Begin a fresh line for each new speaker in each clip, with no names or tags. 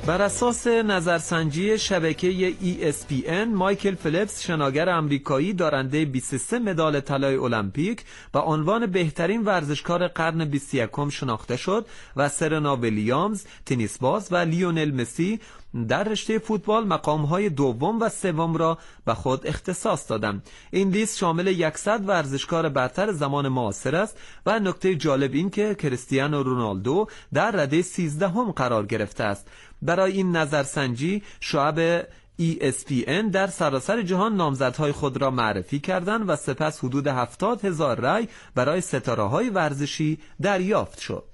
بر اساس نظرسنجی شبکه ESPN، مایکل فلپس شناگر آمریکایی دارنده 23 مدال طلای المپیک با عنوان بهترین ورزشکار قرن 21 شناخته شد و سرنا ویلیامز تنیس باز و لیونل مسی در رشته فوتبال مقام‌های دوم و سوم را به خود اختصاص دادند. این لیست شامل 100 ورزشکار برتر زمان معاصر است و نکته جالب این که کریستیانو رونالدو در رده 13 قرار گرفته است. برای این نظرسنجی شعب ESPN در سراسر جهان نامزدهای خود را معرفی کردند و سپس حدود 70,000 رای برای ستاره‌های ورزشی دریافت شد.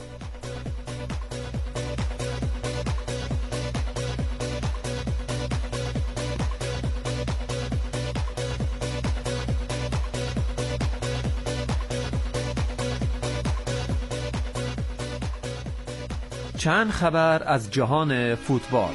چند خبر از جهان فوتبال.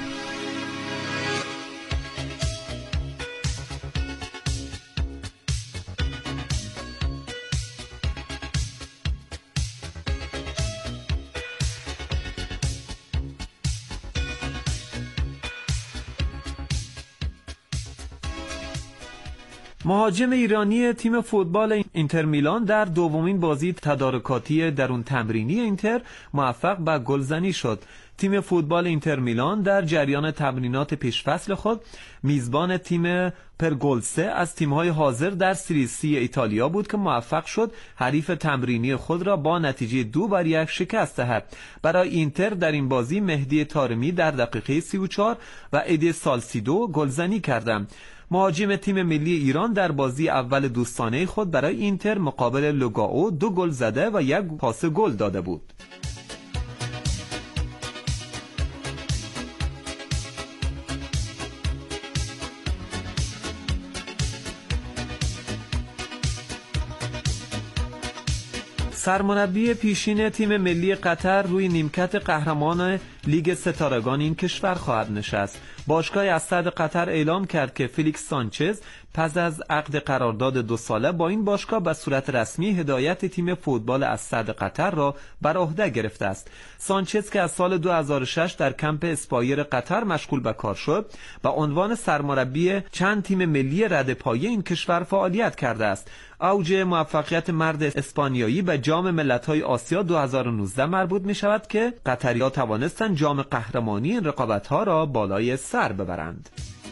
مهاجم ایرانی تیم فوتبال اینتر میلان در دومین بازی تدارکاتی درون تمرینی اینتر موفق به گلزنی شد. تیم فوتبال اینتر میلان در جریان تمرینات پیشفصل خود میزبان تیم پرگولسه از تیم‌های حاضر در سری سی ایتالیا بود که موفق شد حریف تمرینی خود را با نتیجه 2-1 شکست دهد. برای اینتر در این بازی مهدی طارمی در دقیقه 34 و ادی سالسیدو گلزنی کردند. مهاجم تیم ملی ایران در بازی اول دوستانه خود برای اینتر مقابل لوگائو 2 گل زده و 1 پاس گل داده بود. سرمربی پیشین تیم ملی قطر روی نیمکت قهرمان لیگ ستارگان این کشور خواهد نشست. باشگاه اسد قطر اعلام کرد که فلیکس سانچز پس از عقد قرارداد 2 ساله با این باشگاه به صورت رسمی هدایت تیم فوتبال اسد قطر را بر عهده گرفته است. سانچز که از سال 2006 در کمپ اسپایر قطر مشغول به کار شد، به عنوان سرمربی چند تیم ملی ردپایه این کشور فعالیت کرده است. اوج موفقیت مرد اسپانیایی به جام ملت‌های آسیا 2019 مربوط می شود که قطری‌ها توانستند جام قهرمانی این رقابت‌ها را بالای سر ببرند.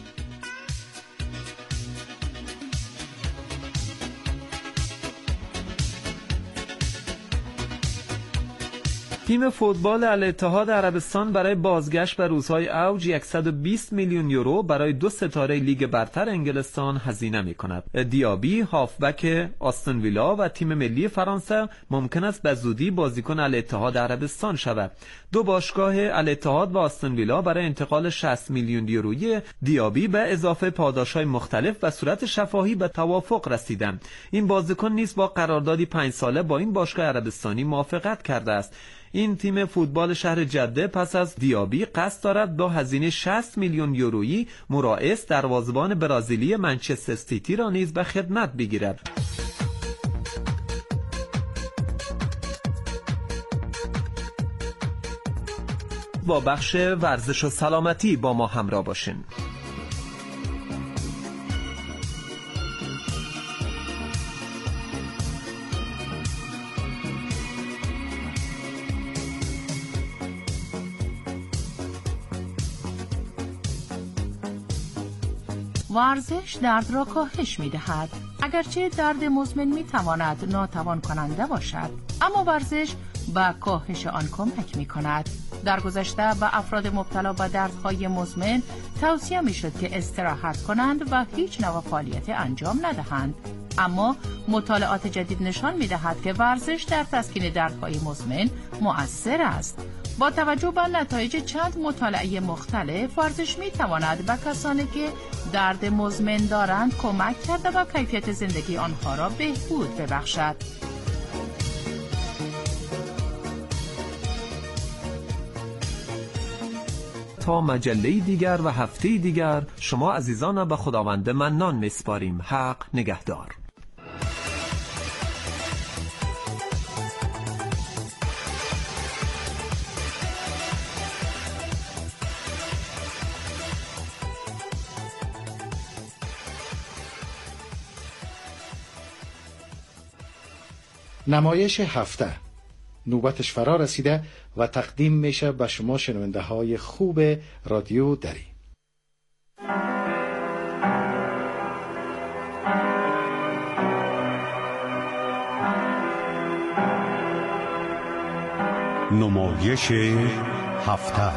تیم فوتبال الاتحاد عربستان برای بازگشت به روزهای اوج 120 میلیون یورو برای 2 ستاره لیگ برتر انگلستان هزینه می‌کند. دیابی هافبک آستون ویلا و تیم ملی فرانسه ممکن است به زودی بازیکن الاتحاد عربستان شود. 2 باشگاه الاتحاد و آستون ویلا برای انتقال 60 میلیون یورویی دیابی به اضافه پاداش‌های مختلف و صورت شفاهی به توافق رسیدند. این بازیکن نیز با قراردادی 5 ساله با این باشگاه عربستانی موافقت کرده است. این تیم فوتبال شهر جده پس از دیابی قصد دارد با هزینه 60 میلیون یورویی مورائس دروازه‌بان برزیلی منچستر سیتی را نیز به خدمت بگیرد. با بخش ورزش و سلامتی با ما همراه باشین.
ورزش درد را کاهش می‌دهد. اگرچه درد مزمن می‌تواند ناتوان کننده باشد، اما ورزش به کاهش آن کمک می‌کند. در گذشته به افراد مبتلا به دردهای مزمن توصیه می‌شد که استراحت کنند و هیچ نوع فعالیت انجام ندهند. اما مطالعات جدید نشان می‌دهد که ورزش در تسکین دردهای مزمن مؤثر است. با توجه به نتایج چند مطالعه مختلف، ورزش می‌تواند به کسانی که درد مزمن دارند کمک کرده و کیفیت زندگی آنها را بهبود ببخشد.
تا مجله دیگر و هفته دیگر شما عزیزان به خداوند منان میسپاریم. حق نگهدار.
نمایش هفته نوبتش فرا رسیده و تقدیم میشه به شما شنونده های خوب رادیو دری.
نمایش هفته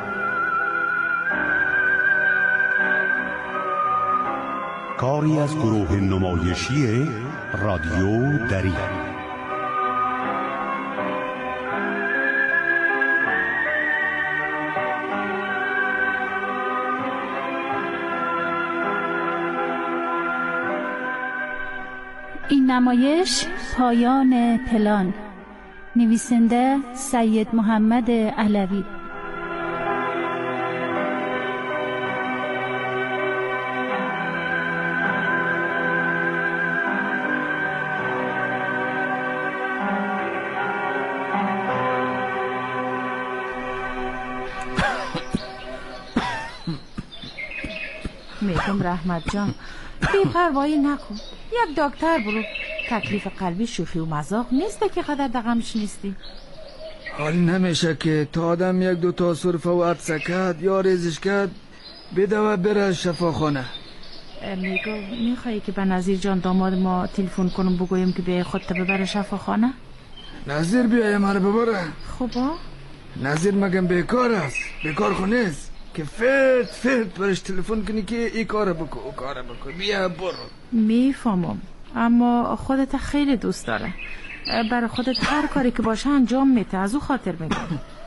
کاری از گروه نمایشی رادیو دری.
این نمایش پایان پلان. نویسنده سید محمد علوی.
میگم رحمت جان بی‌پروایی نکن، یک دکتر برو. تکلیف قلبی شوخی و مذاق نیسته که قدر دغمش نیستی.
حال نمیشه که تا آدم یک دو تا صرفه و عدسه کرد یا ریزش کرد بده و بره شفاخانه.
میخوایی که به نظیر جان داماد ما تلفن کنم بگویم که بیای خودت ببره شفاخانه؟
نظیر بیای مرا ببره؟
خوبا؟
نظیر مگم بیکار است، بیکار خو نیست که فرد برش تلفن کنی که ای کار بکن او کار بکن، بیا برو.
میفهمم، اما خودت خیلی دوست داره، برای خودت هر کاری که باشه انجام میده، از او خاطر میگم.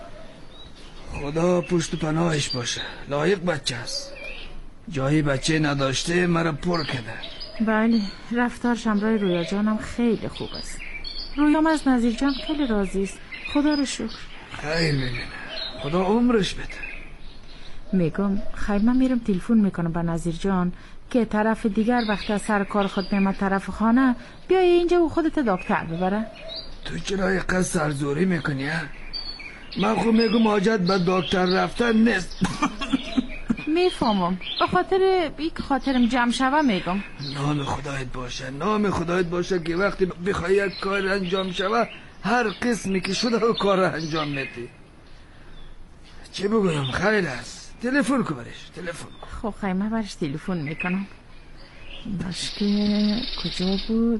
خدا پشت و پناهش باشه، لایق بچه است، جایی بچه نداشته مرا پر کرده.
بله، رفتارش همراه رویا جانم خیلی خوب است. رویام از نظیر جان خیلی راضی است، خدا رو شکر.
خیر میبینه، خدا عمرش بده.
میگم خیر من میرم تلفن میکنم به نظیر جان که طرف دیگر وقتی از سر کار خود میمد طرف خانه بیای اینجا و خودت دکتر ببره.
تو چرا اینقدر سرزوری میکنی؟ من خود میگم حاجت به دکتر رفتن نیست.
میفهمم، به خاطر بیک خاطرم جمع شوه میگم.
نام خدایت باشه، نام خدایت باشه که وقتی بخوای یک کار انجام شوه هر قسمی که شده و کار انجام میدی. چه بگویم؟ خیلی است، تلفن کن برش، تلفن کن.
خب خیمه برش تلفن میکنم. باش که کجا بود؟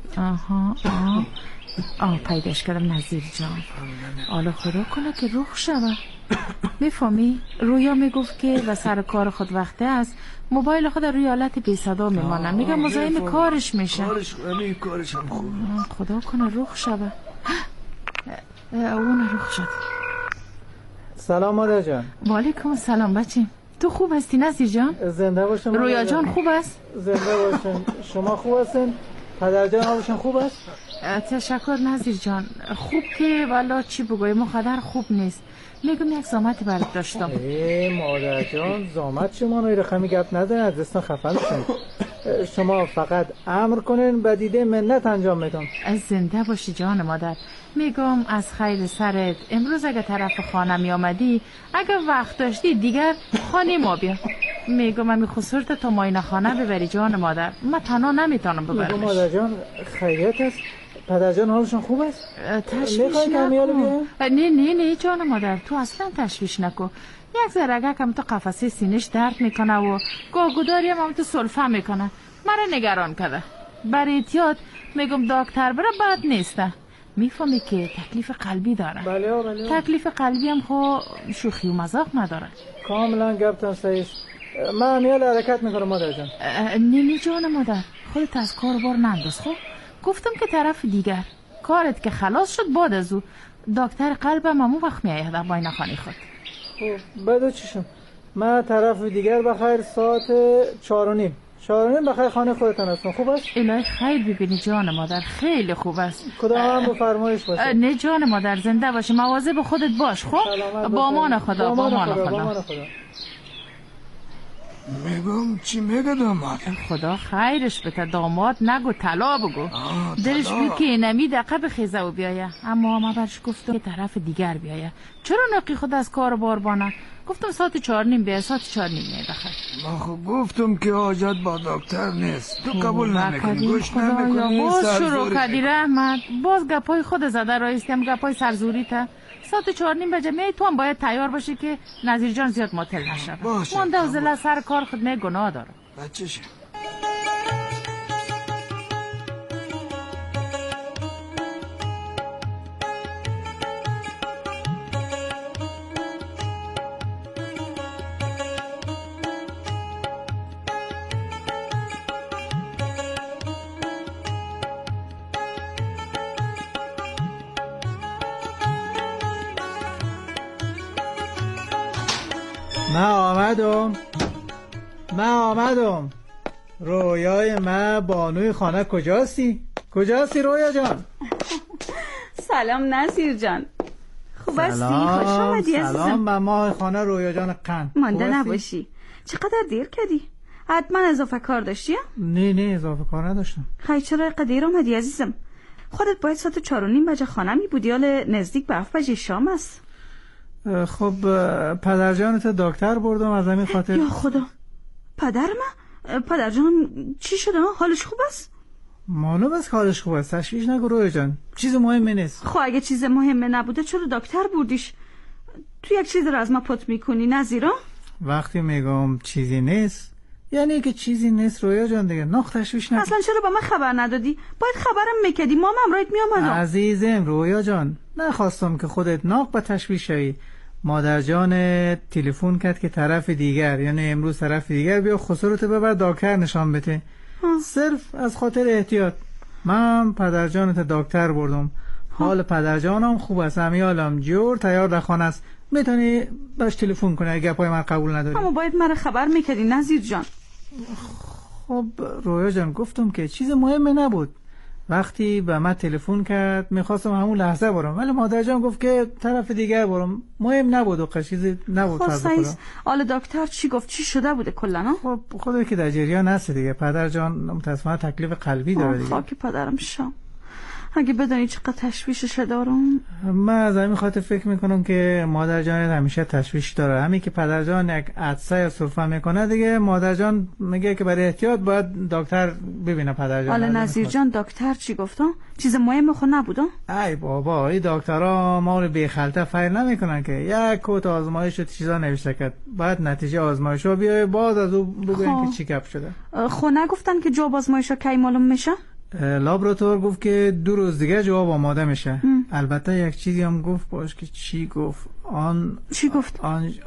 پیداش کردم نظیر جان. حالا خدا کنه که رخ شوه. میفهمی؟ رویا میگفت که و سر کار خود وقته است، موبایل خود روی حالت بی صدا میمانه، میگم مزاحم کارش میشه.
کارش هم خوب.
خدا کنه رخ شوه. اون رخ شد.
سلام مادر جان.
وعلیکم السلام بچه. تو خوب هستی نظیر جان؟
زنده باشم.
رویا جان خوب است؟
زنده باشن. شما خوب هستین؟ پدر جان حالشون خوب است؟
تشکر نظیر جان. خوب که والا چی بگویم مقدر خوب نیست. میگم یک زامتی برات داشتم.
مادر جان زامت شما نوی رقمی گپ ندارین، از دستان خفن شن. شما فقط امر کنین و دیده منت انجام میدم.
زنده باشی جان مادر. میگم از خیر سرت امروز اگه طرف خانه می آمدی، اگه وقت داشتی دیگر خانه ما بیا. میگم امی خسورت تا ماینه خانه ببری جان مادر، من تنها نمیتونم ببرمش.
میگم مادر جان خیریت است؟ پدر جان حالشون خوب است؟
تشویش نکن. نه جان مادر تو اصلا تشویش نکن. یک ذره کم تو قفسه سینش درد میکنه و گاگوداری هم تو سلفه میکنه، مرا نگران کرده. برای احتیاط میگم دکتر بره بد نیسته. میفهمی که تکلیف قلبی داره.
بله.
تکلیف قلبی هم خو شوخی و مذاق نداره.
کاملا گپتان صحیح است. من امیال حرکت میکنم مادر جان.
نه جان مادر خودت از کار بار ننداز. خب گفتم که طرف دیگر کارت که خلاص شد بعد از او دکتر قلبم همون وقت میآید در باین خانه خود.
خب بعد چیشم؟ من طرف دیگر بخیر ساعت 4:30 بخیر خانه خودتان هستم. خوب است؟
الهی خیر ببینی جان مادر، خیلی خوب است.
خدا هم به فرمایش باشه.
نه جان مادر زنده باشی، مواظب خودت باش. خب با امان خدا.
میگم چی میگه داماد؟
خدا خیرش بده، داماد نگو، طلا بگو. دلش بود که اینمی دقیقه بخیزه و بیایه، اما ما برش گفتم که طرف دیگر بیایه. چرا نقی خود از کار باربانه؟ گفتم ساعت 4:30 بیایه، ساعت 4:30 بخیر.
ما خب گفتم که حاجت با دکتر نیست، تو قبول نمیکنی، گوش
خدایا
نمیکنی.
باز شروع کردی رحمت، باز گپای خود زده رایستیم، گپای سرزوری تا ساعت 4:30 بجه می تو هم باید تیار باشی که نظیر جان زیاد معطل نشه. مانده و زله سر کار خود می گناه داره.
بچه‌شه
من آمدم. رویای من بانوی خانه کجاستی رویا جان؟
سلام نصیر جان، خوب هستی؟ خوش آمدی عزیزم.
سلام به ماه خانه رویا جان قند.
مانده نباشی. چقدر دیر کردی؟ حتما اضافه کار داشتی؟
نه اضافه کار نداشتم.
خیلی چرا اینقدر دیر اومدی عزیزم؟ خودت باید ساعت 4:30 بجه خانه می بودی، حالا نزدیک به 7 بجه شام است.
خب پدر جانت دکتر بردم از همین خاطر.
یا خدا، پدر جان چی شده؟ حالش خوب است؟
معلوم است حالش خوب است، تشویش نکن رویا جان، چیز مهمی نیست.
خب اگه چیز مهمه نبوده چرا دکتر بردیش؟ تو یک چیز رو از ما پت میکنی نظیرا؟
وقتی میگم چیزی نیست یعنی که چیزی نیست رویا جان دیگه، نخ تشویش نکن.
اصلا چرا با من خبر ندادی؟ باید خبرم میکردی، ما هم امرایت میامدم.
عزیزم رویا جان، نخواستم که خودت ناق به تشویش شوی. مادر جان تلفن کرد که طرف دیگر، یعنی امروز طرف دیگر بیا خسارت ببر دکتر نشان بده. صرف از خاطر احتیاط من پدر جانت دکتر بردم. حال پدر جانم خوب است، امیالم جور تیار در خانه است، میتونی باش تلفن کنی اگه پای من قبول نداری.
اما باید من خبر میکردی نظیر جان.
خب رویا جان گفتم که چیز مهمی نبود. وقتی به من تلفن کرد میخواستم همون لحظه برم، ولی مادر جان گفت که طرف دیگر برم، مهم نبود و چیزی نبود.
حالا دکتر چی گفت؟ چی شده بوده کلا؟
خب خدا که در جریان هست دیگه، پدر جان متاسفانه تکلیف قلبی داره دیگه.
خاک پدرم شام، اگه بدونی چقدر تشویشش دارم.
من از همین خاطر فکر میکنم که مادر جان همیشه تشویش داره. همین که پدر جان یک عطسه یا سرفه میکنه دیگه، مادر جان میگه که برای احتیاط باید دکتر ببینه پدر جان.
حالا نظیر جان دکتر چی گفت؟ چیز مهم خود نبوده؟
ای بابا، این دکترها ما رو بی خلطه فایل نمیکنن که. یک کت آزمایش چیزا نوشته کرد، بعد نتیجه آزمایشو بیای باز از او بگوین که چی گپ شده.
خب نگفتن که جواب آزمایشا کی معلوم میشه؟
لابراتوار گفت که 2 روز دیگه جواب آماده میشه. البته یک چیزی هم گفت، باش که چی گفت؟
چی گفت؟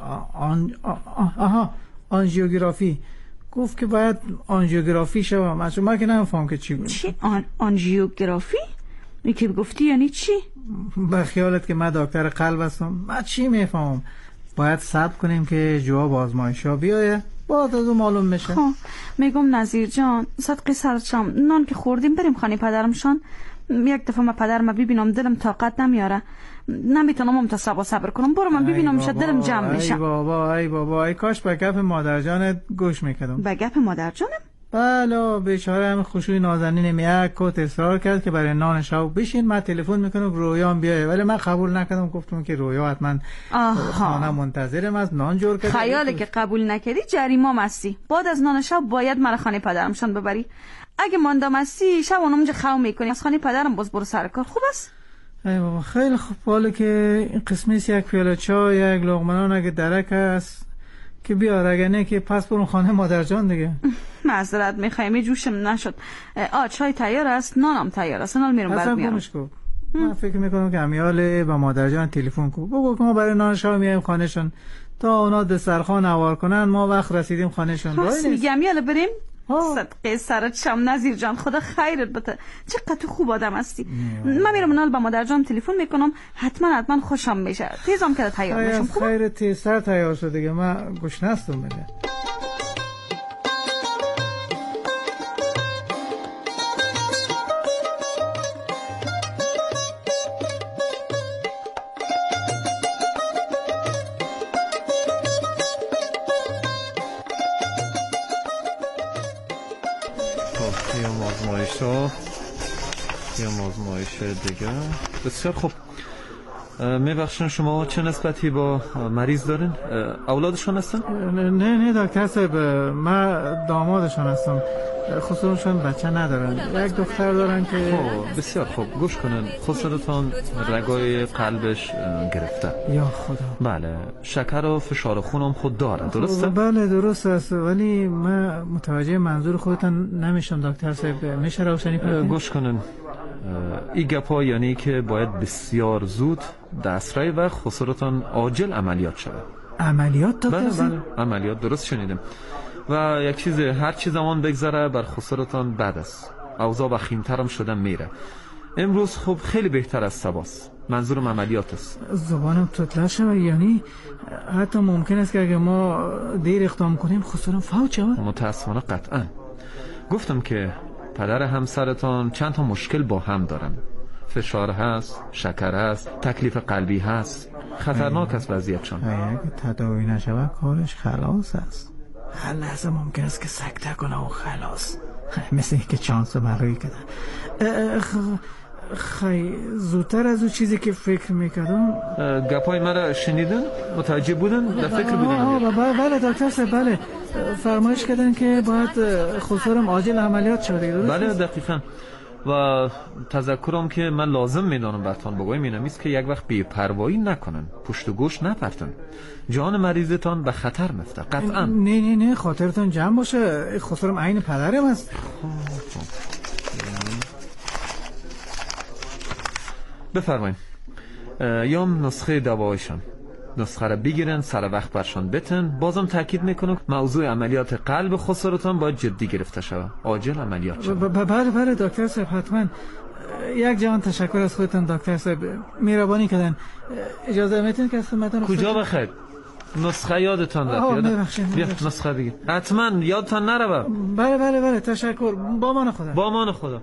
آنژیوگرافی گفت که باید آنژیوگرافی شوم. من که نمیفهم که چی گفت.
چی آنژیوگرافی؟ این که گفتی یعنی چی؟
به خیالت که من دکتر قلب هستم؟ من چی میفهمم؟ باید صبر کنیم که جواب آزمایشا بیایه، بعد از اون معلوم میشه.
میگم نظیر جان، صدقی سرچم نان که خوردیم بریم خانه پدرمشان. یک دفعه من پدرم ببینم دلم طاقت نمیاره، نمیتونم منتصب صبر کنم. برو من ببینم میشه دلم جمع میشه.
ای بابا ای کاش به گپ مادر جانت گوش میکردم.
به گپ مادر جانم؟
بله بیچاره هم خوشوی نازنینم یک کت اصرار کرد که برای نان شب بشین، من تلفن میکنم رویام بیایه، ولی من قبول نکردم. گفتم که رویا حتما خانه منتظرم از نان جور کرده.
خیاله که قبول نکردی جریمه مستی. بعد از نان شب باید مرا خانه پدرمشان ببری. اگه ماندم مستی شب اونم خو میکنی از خانه پدرم، باز برو سر کار. خوب است؟
ای بابا خیلی خوب. حالا که این قسمیس یک پیاله چای یک لقمه نان اگه درک است که بیار، اگه نه که پس برون خانه مادر جان دیگه.
معذرت میخوایم جوشم نشد. چای تیار است، نانم تیار است، نال میرم بعد میارم.
من فکر میکنم که امیال با مادر جان تلفن کو بگو که ما برای نان شب میایم خانهشون، تا اونا دسترخوان نوار کنن ما وقت رسیدیم خانهشون.
راست میگی امیال بریم. صدقه سرت شم نظیر جان، خدا خیرت بده، چقدر تو خوب آدم هستی. من میرم نال با مادر جان تلفن میکنم، حتما خوشم میشه. تیزم که تیار میشم. خوب
خیرت تیزتر تیار شد دیگه، من گشنه هستم بده.
آزمایش‌ها. یه آزمایش دیگه. بسیار خوب. میبخشن شما چه نسبتی با مریض دارین؟ اولادشون هستن؟
نه دکتر صاحب، من دامادشون هستم. خسروشون بچه ندارن، یک دختر دارن که
بسیار خوب. گوش کنن، خسروتان رگای قلبش گرفته.
یا خدا.
بله، شکر و فشار خونم خود داره، درسته؟
بله درست است، ولی من متوجه منظور خودتان نمیشم دکتر صاحب. میشه روشنی کنید؟
گوش کنن، این گپا یعنی که باید بسیار زود دسترای و خسروتان عاجل عملیات شده.
عملیات دکتر
بله
صاحب؟
بله عملیات، درست شنیدم. و یک چیز، هر چی زمان بگذره بر خسروتان بد است. اوضاع وخیم‌تر هم شدن میره. امروز خب خیلی بهتر از سباست. منظورم عملیات است.
زبانم تطلع شد، یعنی حتی ممکن است که اگه ما دیر اقدام کنیم خسرم فوت شود؟
متاسفانه قطعا. گفتم که پدر همسرتان چند تا مشکل با هم دارن. فشار هست، شکر هست، تکلیف قلبی هست. خطرناک است وضعیتشان.
اگه تداوی نشود کارش خلاص است. هر لحظه ممکن است که سکته کنه و خلاص. مثل اینکه چانس برای کده. خیلی زودتر از اون چیزی که فکر میکردم.
گپای مرا شنیدن؟ متوجه بودن؟ در فکر بودن؟
بله دکتر صاحب، بله فرمایش کردن که باید خسرم عاجل عملیات شده.
بله دقیقاً. و تذکرم که من لازم میدانم برتان بگویم اینم است که یک وقت بی‌پروایی نکنن، پشت و گوش نپرتن. جان مریضتان به خطر میفته قطعا.
نه خاطرتان جمع باشه، خسرم عین پدرم است.
بفرمایید. یا نسخه دوایشان، نسخه را بگیرن، سر وقت برشان بتن. بازم تاکید میکنم موضوع عملیات قلب خسروتان باید جدی گرفته شود، عاجل عملیات شود.
بله دکتر صاحب، حتما. یک جهان تشکر از خودتان دکتر صاحب، مهربانی کردن. اجازه میتین که از خدمتتان
کجا بخیر؟ نسخه یادتان رفت؟ بیا نسخه بگیر، حتما یادتان نره.
بله تشکر. با امان خدا.
با امان خدا.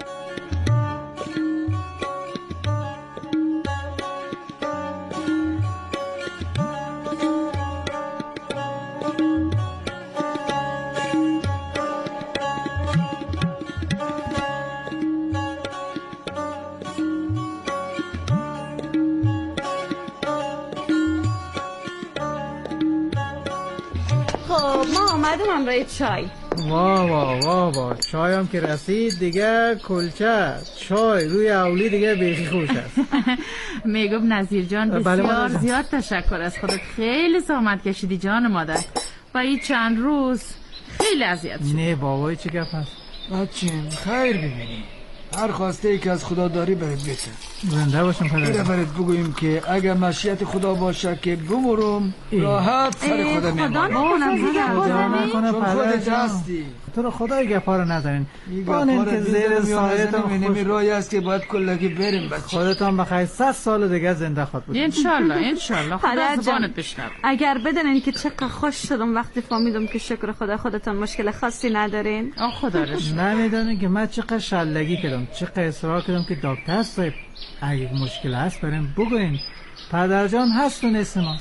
ما آمدم امرای چای.
وا چای هم که رسید دیگه کلچه چای روی اولی دیگه بیخی خوش است.
میگم نظیر جان بسیار زیاد تشکر از خودت، خیلی زحمت کشیدی جان مادر و این چند روز خیلی اذیت شد.
نه بابای چه گپ هست؟
بچیم خیر ببینی، هر خواسته ای که از خدا داری بهت بده.
زنده باشم پدر.
برات بگوییم که اگر مشیت خدا باشه که بمرم راحت سر خودم میمونم.
خدا
خودت هستی.
تو رو خدای گپا رو نزنین. بانین که زیر سایتون
خوش رای است که باید کلگی بریم بچه.
خودتان بخیر 100 سال دیگه زنده خود بود.
انشالله خدا زبانت بشنو.
اگر بدونین که چقدر خوش شدم وقتی فهمیدم که شکر خدا خودتان مشکل خاصی ندارین.
خدا رو
نمیدونین که من چقدر شلگی کردم، چقدر اصرار کردم که دکتر صاحب اگه مشکل هست بریم بگوین. پدرجان هست و نیست ما.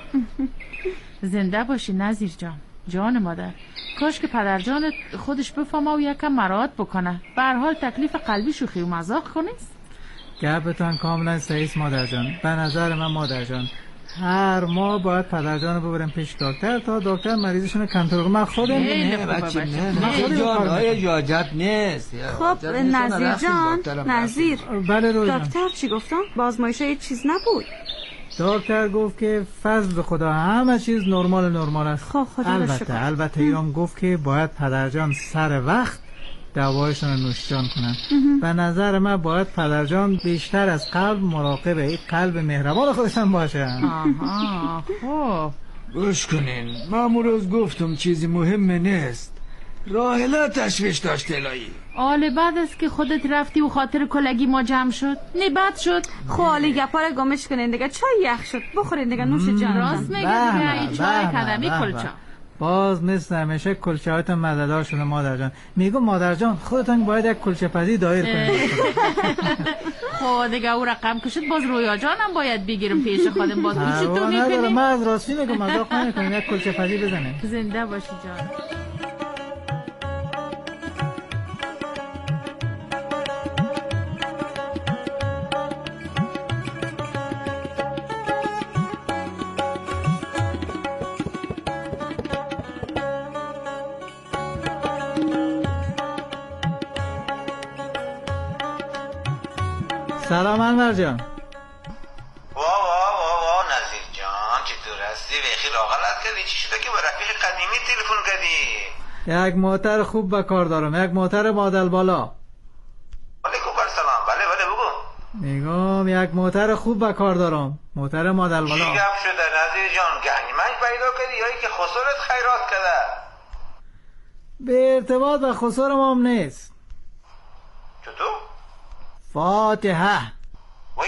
زنده باشی نظیر جان، جان مادر. کاش که پدرجانت خودش بفهمه و یکم مراعات بکنه. به هر حال تکلیف قلبی شوخی و مذاق کنیست.
گپتان کاملا صحیح است مادر جان. به نظر من مادر جان هر ماه باید پدرجان رو ببرم پیش دکتر تا دکتر مریضشون رو کنترل کنه. من خودم
نه بچه نه جان اجازت نیست.
خب نظیر جان، نظیر
بله روی
دکتر چی گفتن؟ بازمایش هیچ چیز نبود.
دکتر گفت که فضل خدا همه چیز نرمال است.
خب
البته ایران گفت که باید پدرجان سر وقت دوایشون رو نوشجان کنن. به نظر من باید پدرجان بیشتر از قلب مراقب این قلب مهربان خودشان باشه.
خب
گوش کنین، من روز گفتم چیزی مهم نیست. راحله تشویش داشت الهی.
آله بعد است که خودت رفتی و خاطر کلگی ما جمع شد نه بد شد.
خالی گپا رو گمش کنین دیگه، چای یخ شد بخورین دیگه، نوش جان.
راست میگه دیگه، این چای کدمی کلچه.
باز مثل همیشه کلچه هایتون مزه‌دار شده مادر جان. میگم مادر جان خودتان باید یک کلچه پزی دایر کنید.
خب دیگه او رقم کشید باز رویا جانم باید بگیرم پیش خودم. باز چطور میکنی؟
من از راستی میگم مذاق نکنین، یک کلچه پزی بزنه.
زنده باشی جان.
سلام انور جان.
وا نظیر جان چطور هستی؟ بخیر راغلت کردی؟ چی شده که با رفیق قدیمی تلفن کردی؟
یک موتر خوب به کار دارم، یک موتر مدل بالا.
علیکم سلام. بله بگو.
میگم یک موتر خوب به کار دارم، موتر مدل بالا.
چی گپ شده نظیر جان؟ گنجمنج پیدا کردی یا که خسارت خیرات کرده؟
به ارتباط به خسارم هم نیست.
چطور؟
فاتحه.
وای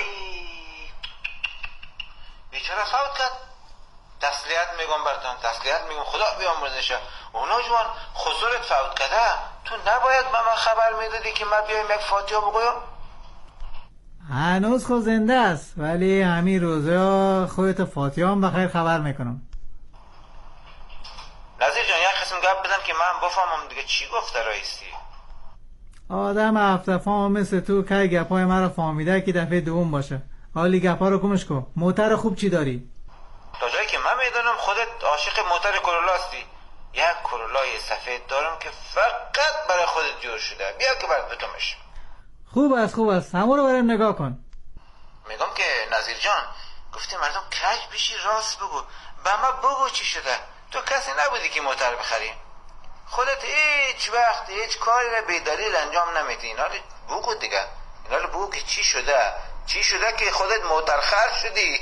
بیچاره فوت کرد. تسلیت میگم برتان، تسلیت میگم، خدا بیامرزشه. اونا جوان خسارت فوت کرده، تو نباید من خبر میدادی که من بیایم یک فاتحه بگویم؟
هنوز خود زنده است، ولی همین روزا خودت فاتحه هم بخیر خبر میکنم.
نظیر جان یک قسم گپ بزن که من بفهمم دیگه چی گفته رئیسی.
آدم هفته فهم مثل تو که گپای مرا فهمیده که دفعه دوم باشه. حالی گپا رو کمش کن. موتر خوب چی داری؟
تا جایی که من میدونم خودت عاشق موتر کرولاستی. یک کرولای سفید دارم که فقط برای خودت جور شده. بیا که برات بتومش.
خوب است همون رو برام نگاه کن.
میگم که نظیر جان گفتی مردم کج بشی راست بگو. به ما بگو چی شده. تو کسی نبودی که موتر بخری. خودت هیچ وقت هیچ کاری را بی دلیل انجام نمیدی. اینا رو بگو دیگه. اینا رو بگو که چی شده که خودت موتر خر شدی.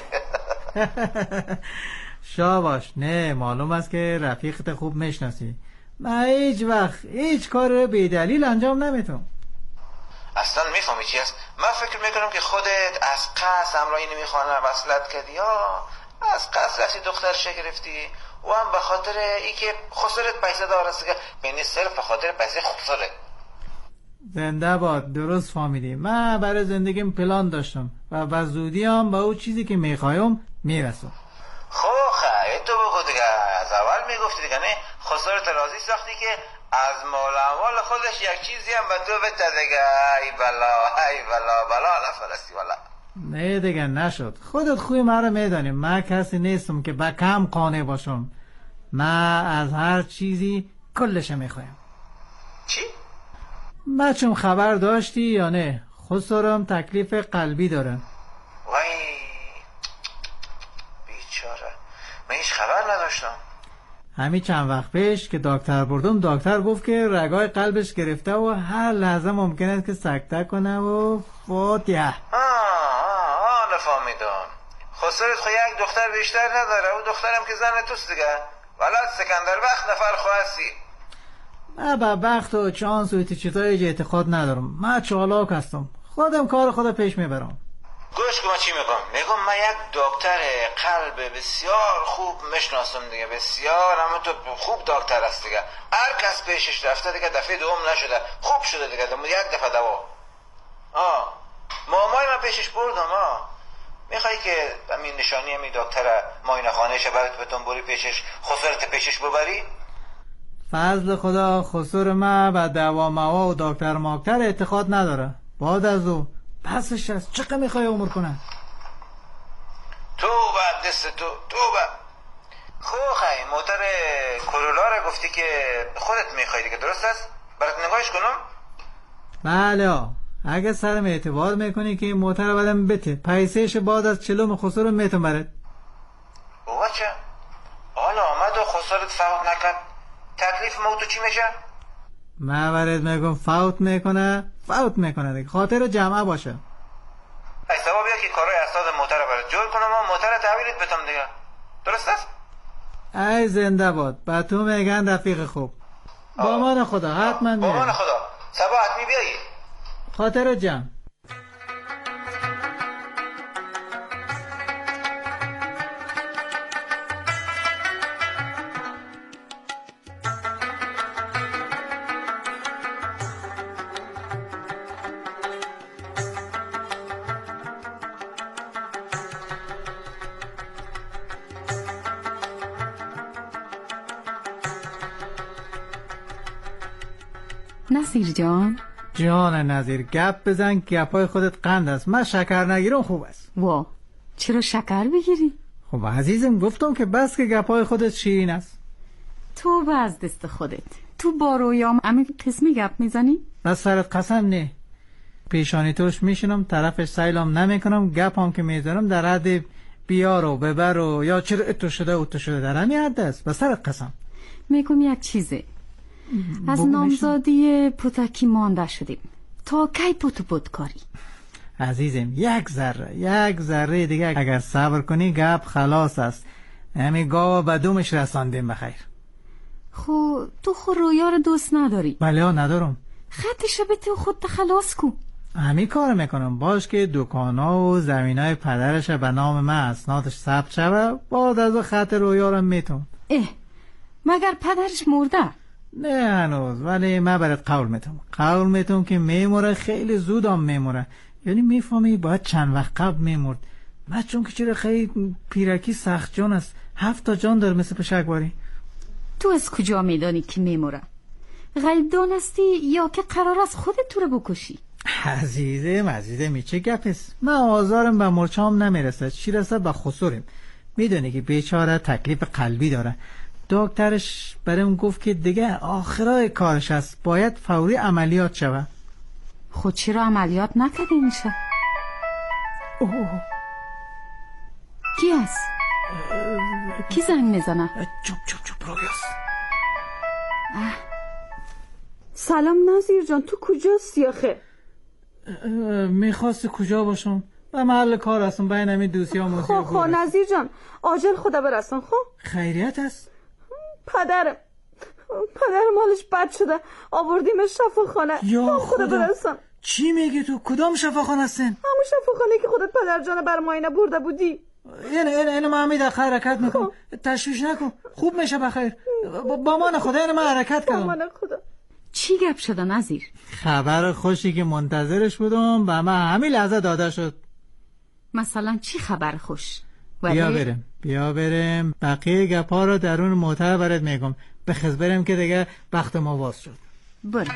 شاباش. نه معلوم است که رفیقت خوب میشناسی. من هیچ وقت هیچ کار را بی دلیل انجام نمیدم.
اصلا میفهمی چی است؟ من فکر میکنم که خودت از قصد همراهی نمیخوانه وصلت کردی یا از قصد رفتی دخترش گرفتی و هم به خاطر ای که خسارت پیسه دارست که بینی صرف به خاطر پیسه خسارت.
زنده باد. درست فهمیدی. من برای زندگیم پلان داشتم و به زودی هم به اون چیزی که میخوایم میرسم.
خیلی تو بگو دیگه. از اول میگفتی دیگه نه خسارت راضی ساختی که از مال اموال خودش یک چیزی هم به تو بده دیگه. ای بلا نفرستی والا.
نه دیگه نشد. خودت خوی مرا میدانی. من کسی نیستم که به کم قانع باشم. من از هر چیزی کلش میخوایم.
چی؟
بچم خبر داشتی یا نه؟ خسارم تکلیف قلبی داره.
وای بیچاره من هیچ خبر نداشتم.
همین چند وقت پیش که دکتر بردم دکتر گفت که رگای قلبش گرفته و هر لحظه ممکن است که سکته کنه و فاتحه.
نفهمیدم. خسارت خو یک دختر بیشتر نداره. او دخترم که زن توست دیگه. ولاد سکندر وقت نفر خواستی.
من به بخت و چانس و چیزای اعتقاد ندارم. من چالاک هستم. خودم کار خودم پیش میبرم.
گوش کن من چی میگم من یک دکتر قلب بسیار خوب میشناسم دیگه. بسیار همه تو خوب دکتر است دیگه. هر کس پیشش رفته دیگه دفعه دوم نشده خوب شده دیگه. یک دفعه دوا. مامای من پیشش بردم. میخوایی که همین نشانی همین دکتر معاینه خانهش برات بتون بری پیشش خسارت پیشش ببری؟
فضل خدا خسور من به دوا موا و دکتر ماکتر اعتقاد نداره. بعد از او پسش از چقدر میخوای عمر کنه؟
تو به دست تو خیلی موتر کرولا را گفتی که خودت میخوای دیگه درست است؟ برات نگاهش کنم؟
بله. اگه سرم اعتبار میکنی که این موتر بدم بته پیسهش بعد از 40 خسارم میتون برد.
اوه چه؟ حالا آمد و خسارت فوت نکن تکلیف موتو چی میشه؟
من برد میگم فوت میکنه دیگه. خاطر جمعه باشه.
ای سبا بیا که کارای اساس موتر برات جور کنم و موتر تحویلت بتم دیگه. درست است؟
ای زنده باد. با تو میگن رفیق خوب. با من خدا حتما میگن.
با من خدا سبا حتمی بیایی.
خاطر جمع.
نصیر جان
نظیر گپ بزن که گپای خودت قند است. من شکر نگیرم خوب است.
وا چرا شکر بگیری؟
خب عزیزم گفتم که بس که گپای خودت شیرین است.
تو به از دست خودت تو با رویام همین قسمی گپ میزنی؟
از سرت قسم نه. پیشانی توش میشینم، طرفش سیلام نمیکنم، گپام که میزنم در حد بیار و ببر و یا چرا اتو شده در همین حد است. به سرت قسم.
میگم یک چیزه، از نامزادی پوتکی مانده شدیم، تا کی پوت کاری؟
عزیزم یک ذره دیگه اگر صبر کنی گپ خلاص است. همین گاوا به دومش رساندیم بخیر.
خو تو رویار دوست نداری؟
بله ندارم.
خطش به تو خود تخلاص کو.
همین کار میکنم، باش که دکانا و زمینای پدرش به نام من اسنادش ثبت شوه، بعد از خط رویارم میتون.
مگر پدرش مرده؟
نه هنوز، ولی من برات قول میتونم که میموره، خیلی زودم میموره. یعنی میفهمی باید چند وقت قبل میمرد. من چون که چرا خیلی پیرکی سخت جان است، 7 جان داره مثل پشکواری.
تو از کجا میدانی که میموره؟ غیب دانستی یا که قرار است خودت تو رو بکشی؟
عزیزم چه گپ است؟ من آزارم به مرچام نمیرسه، چی رسه به خسورم. میدونی که بیچاره تکلیف قلبی داره. دکترش برام گفت که دیگه آخرای کارش است، باید فوری عملیات شوه.
خود چرا عملیات نکرده میشه؟ کی است؟ کی زنگ میزنه؟
چوب رویاست.
سلام نظیر جان، تو کجاستی آخه؟
میخواستی کجا باشم؟ به محل کار هستم، بین همین دوستی ها موسیقی.
خب نظیر جان عاجل خدا برسان. خب
خیریت است؟
پدرم حالش بد شده، آوردیمش شفاخانه.
یا
خدا برسان.
چی میگی تو؟ کدام شفاخانه هستن؟
همون شفاخانه که خودت پدر جان بر معاینه برده بودی.
اینو من همین داخل حرکت میکنم، تشویش نکن، خوب میشه بخیر. با من خدا اینو من حرکت کردم.
با من خدا.
چی گپ شده نظیر؟
خبر خوشی که منتظرش بودم به من همین لحظه داده شد.
مثلا چی خبر خوش؟
بیا بریم بقیه گپا رو درون موتر برات میگم. بخز بریم که دیگه وقت ما باز شد.
بریم.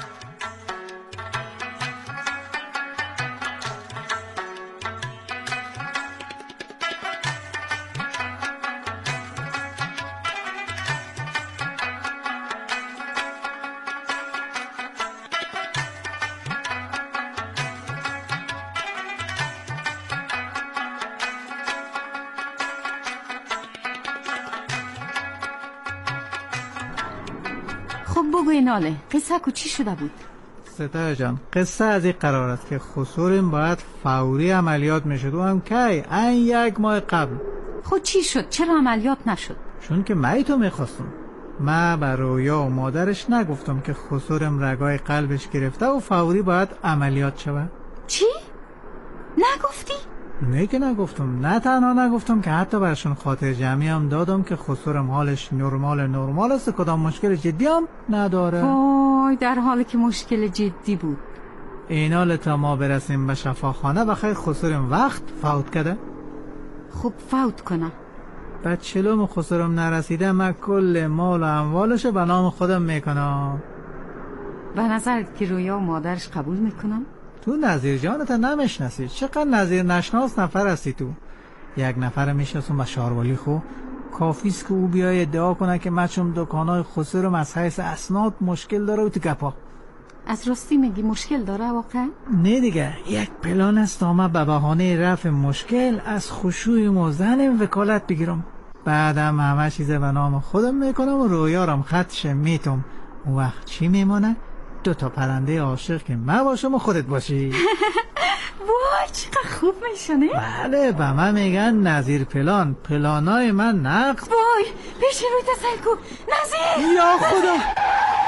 خب بگوی ناله، قصه کو چی شده بود؟
ستاره جان، قصه از این قرار است که خسورم باید فوری عملیات میشد و هم کی؟ این 1 ماه قبل.
خب چی شد؟ چرا عملیات نشد؟
چون که من تو میخواستم. من به رویا و مادرش نگفتم که خسورم رگای قلبش گرفته و فوری باید عملیات شود.
چی؟ نگفتی؟
نه که نگفتم، نه تنها نگفتم که حتی برشون خاطر جمعی هم دادم که خسورم حالش نرمال است، کدام مشکل جدی هم نداره.
وای در حالی که مشکل جدی بود.
اینا تا ما برسیم به شفاخانه بخیر خسورم وقت فوت کرده.
خب فوت کنه.
بعد چلوم خسورم نرسیده من کل مال و اموالشو به نام خودم میکنم.
به نظرت که رویا و مادرش قبول میکنم؟
تو نظیر جانت نمیشناسی، چقدر نظیر نشناس نفر هستی تو. یک نفر میشناسم به شاروالی خو، کافیست که او بیای ادعا کنه که من چون دکانای خسورم از حیث اسناد مشکل داره و تو گپا.
از راستی میگی مشکل داره واقعا؟
نه دیگه، یک پلان است تا من به بهانه رفع مشکل از خشوع موزنم وکالت بگیرم، بعدم همه چیز به نام خودم میکنم و رویارم خطش میتم. اون وقت چی میمونه؟ 2 پرنده عاشق که من باشم و خودت باشی.
وای چقدر خوب میشونه.
بله به من میگن نظیر پلانای من نقد.
وای پیش روی تسل کو نظیر.
یا خدا